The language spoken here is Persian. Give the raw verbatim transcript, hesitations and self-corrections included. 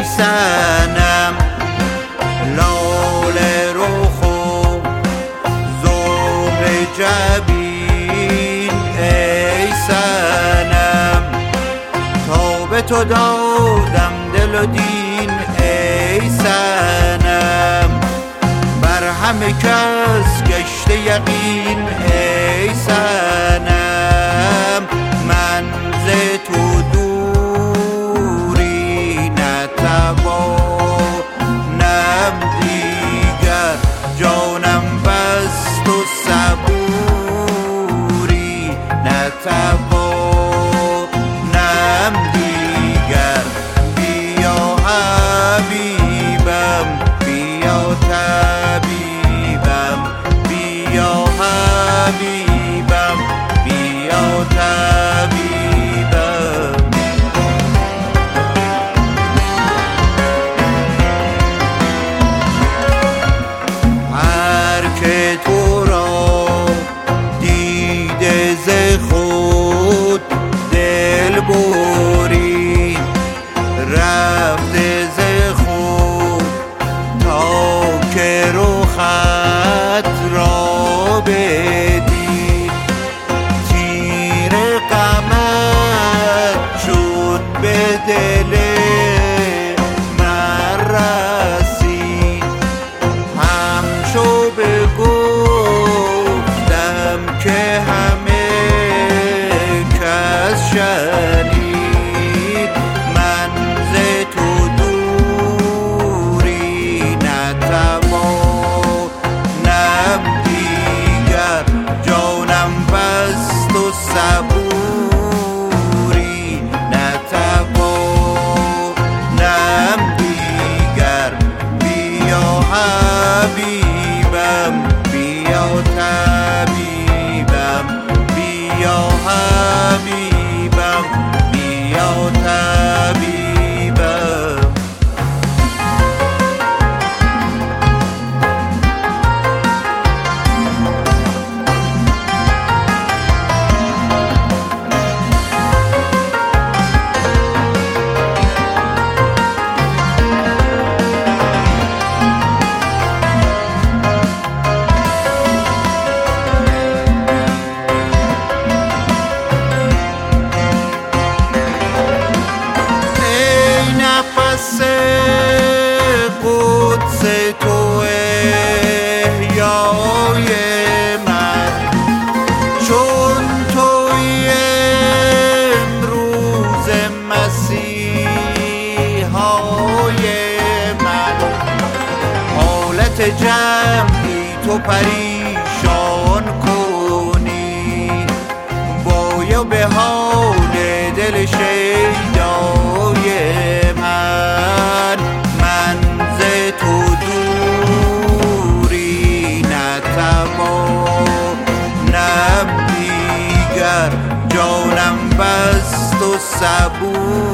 صنم، لاله رخ و زهر جبین ای صنم. تا به تو دادم دل و دین ای صنم، بر همه کس گشته یقین ای صنم. من ز تو دوری نتوانم دیگر، جانم بست و صبوری نتوانم دیگر. بیا حبیبم بیا طبیبم، بیا حبیبم بیا طبیبم. هر که تو را دیده ز خود دل برید، رفته ز خود تا که رخت را بدید. تیر غمت شد به دل من رسید، همشو بگفتم که همه کس شنید. من ز تو دوری نتوانم دیگر، جانم بست و صبوری نتوانم دیگر. بیا حبیبم بیا طبیبم، بیا حبیبم بیا طبیبم. نفس قدس تو احیای من، چون توی امروز مسیحای من. حالت جمعی تو پریشان کنی، بایا به حال دل شیدای من. من ز تو دوری نتوانم دیگر، جانم بست و صبور